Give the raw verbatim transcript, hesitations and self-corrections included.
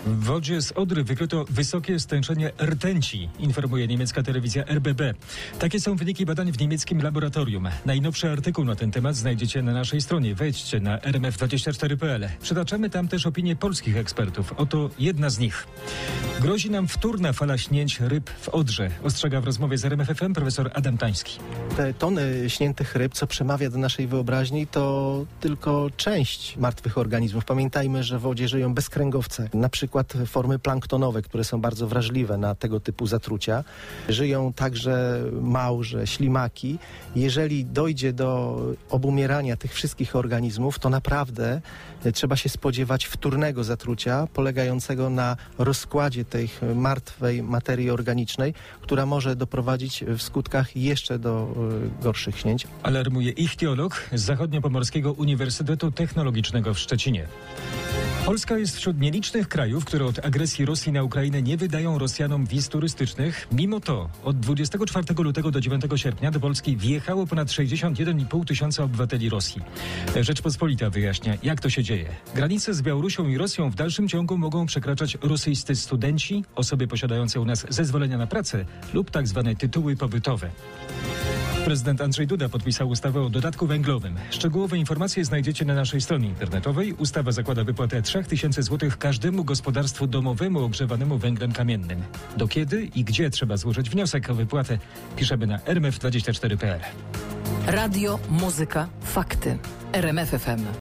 W wodzie z Odry wykryto wysokie stężenie rtęci, informuje niemiecka telewizja R B B. Takie są wyniki badań w niemieckim laboratorium. Najnowszy artykuł na ten temat znajdziecie na naszej stronie. Wejdźcie na r m f dwadzieścia cztery kropka p l. Przytaczamy tam też opinie polskich ekspertów. Oto jedna z nich. Grozi nam wtórna fala śnięć ryb w Odrze, ostrzega w rozmowie z R M F F M profesor Adam Tański. Te tony śniętych ryb, co przemawia do naszej wyobraźni, to tylko część martwych organizmów. Pamiętajmy, że w wodzie żyją bezkręgowce, na przykład formy planktonowe, które są bardzo wrażliwe na tego typu zatrucia. Żyją także małże, ślimaki. Jeżeli dojdzie do obumierania tych wszystkich organizmów, to naprawdę trzeba się spodziewać wtórnego zatrucia, polegającego na rozkładzie tej martwej materii organicznej, która może doprowadzić w skutkach jeszcze do y, gorszych śnięć. Alarmuje ichtiolog z Zachodniopomorskiego Uniwersytetu Technologicznego w Szczecinie. Polska jest wśród nielicznych krajów, które od agresji Rosji na Ukrainę nie wydają Rosjanom wiz turystycznych. Mimo to od dwudziestego czwartego lutego do dziewiątego sierpnia do Polski wjechało ponad sześćdziesiąt jeden i pół tysiąca obywateli Rosji. Rzeczpospolita wyjaśnia, jak to się dzieje. Granice z Białorusią i Rosją w dalszym ciągu mogą przekraczać rosyjscy studenci, osoby posiadające u nas zezwolenia na pracę lub tak zwane tytuły pobytowe. Prezydent Andrzej Duda podpisał ustawę o dodatku węglowym. Szczegółowe informacje znajdziecie na naszej stronie internetowej. Ustawa zakłada wypłatę trzy tysiące złotych każdemu gospodarstwu domowemu ogrzewanemu węglem kamiennym. Do kiedy i gdzie trzeba złożyć wniosek o wypłatę, piszemy na r m f dwadzieścia cztery kropka p l. Radio, muzyka, fakty. R M F F M.